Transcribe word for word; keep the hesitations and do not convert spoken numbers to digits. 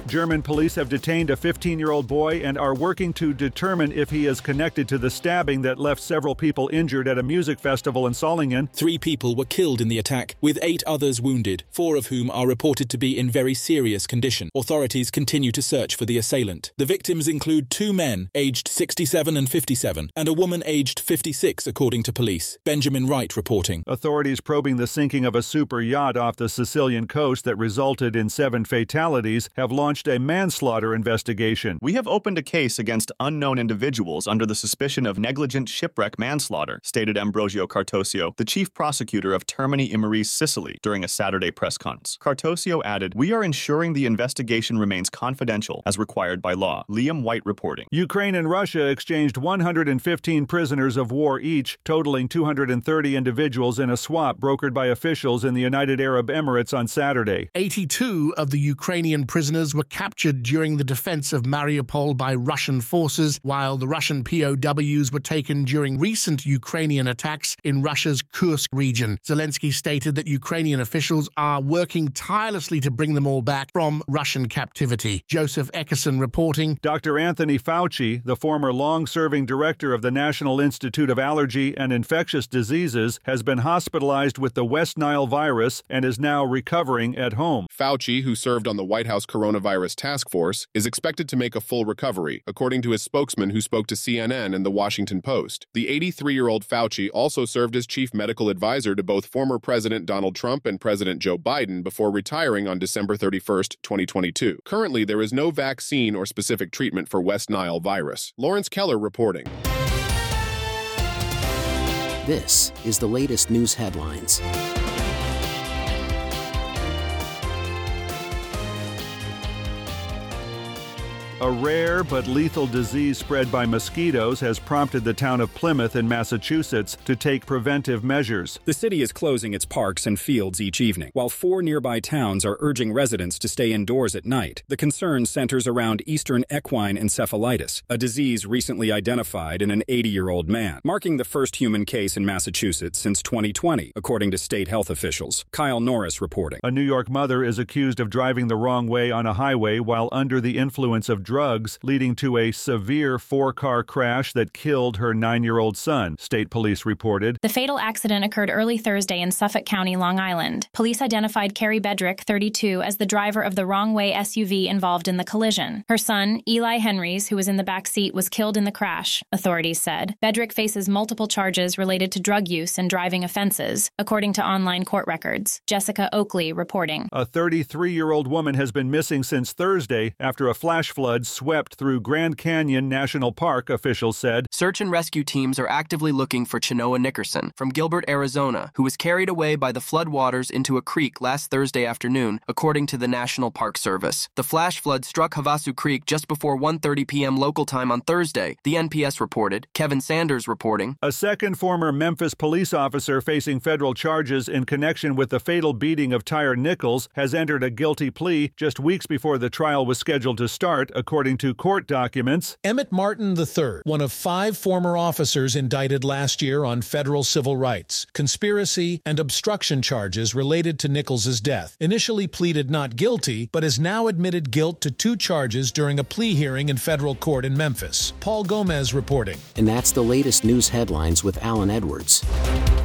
German police have detained a fifteen-year-old boy and are working to determine if he is connected to the stabbing that left several people injured at a music festival in Solingen. Three people were killed in the attack, with eight others wounded, four of whom are reported to be in very serious condition. Authorities continue to search for the assailant. The victims include two men, aged sixty-seven and fifty-seven, and a woman aged fifty-six, according to police. Benjamin Wright reporting. Authorities probing the sinking of a super yacht off the Sicilian coast that resulted in seven fatalities have launched a manslaughter investigation. We have opened a case against unknown individuals under the suspicion of negligent shipwreck manslaughter, stated Ambrosio Cartosio, the chief prosecutor of Termini Imerese, Sicily, during a Saturday press conference. Cartosio added, "We are ensuring the investigation remains confidential as required by law." Liam White reporting. Ukraine and Russia exchanged one hundred fifteen prisoners of war each, totaling two hundred thirty individuals in a swap brokered by officials in the United Arab Emirates on Saturday. eighty-two of the Ukrainian prisoners were captured during the defense of Mariupol by Russian forces, while the Russian P O Ws were taken during recent Ukrainian attacks in Russia's Kursk region. Zelensky stated that Ukrainian officials are working tirelessly to bring them all back from Russian captivity. Joseph Eckerson reporting. Doctor Anthony Fauci, the former long-serving director of the National Institute of Allergy and Infectious Diseases, has been hospitalized with the West Nile virus and is now recovering at home. Fauci, who served on the White House Coronavirus Task Force, is expected to make a full recovery, according to his spokesman who spoke to C N N and The Washington Post. The eighty-three-year-old Fauci also served as chief medical advisor to both former President Donald Trump and President Joe Biden before retiring on December thirty-first, twenty twenty-two. Currently, there is no vaccine or specific treatment for West Nile virus. Lawrence Keller reporting. This is the latest news headlines. A rare but lethal disease spread by mosquitoes has prompted the town of Plymouth in Massachusetts to take preventive measures. The city is closing its parks and fields each evening, while four nearby towns are urging residents to stay indoors at night. The concern centers around eastern equine encephalitis, a disease recently identified in an eighty-year-old man, marking the first human case in Massachusetts since twenty twenty, according to state health officials. Kyle Norris reporting. A New York mother is accused of driving the wrong way on a highway while under the influence of drugs, leading to a severe four-car crash that killed her nine-year-old son, state police reported. The fatal accident occurred early Thursday in Suffolk County, Long Island. Police identified Carrie Bedrick, thirty-two, as the driver of the wrong-way S U V involved in the collision. Her son, Eli Henrys, who was in the back seat, was killed in the crash, authorities said. Bedrick faces multiple charges related to drug use and driving offenses, according to online court records. Jessica Oakley reporting. A thirty-three-year-old woman has been missing since Thursday after a flash flood swept through Grand Canyon National Park, officials said. Search and rescue teams are actively looking for Chenoa Nickerson from Gilbert, Arizona, who was carried away by the floodwaters into a creek last Thursday afternoon, according to the National Park Service. The flash flood struck Havasu Creek just before one thirty p.m. local time on Thursday, the N P S reported. Kevin Sanders reporting. A second former Memphis police officer facing federal charges in connection with the fatal beating of Tyre Nichols has entered a guilty plea just weeks before the trial was scheduled to start, according to court documents. Emmett Martin the third, one of five former officers indicted last year on federal civil rights, conspiracy, and obstruction charges related to Nichols' death, initially pleaded not guilty, but has now admitted guilt to two charges during a plea hearing in federal court in Memphis. Paul Gomez reporting. And that's the latest news headlines with Alan Edwards.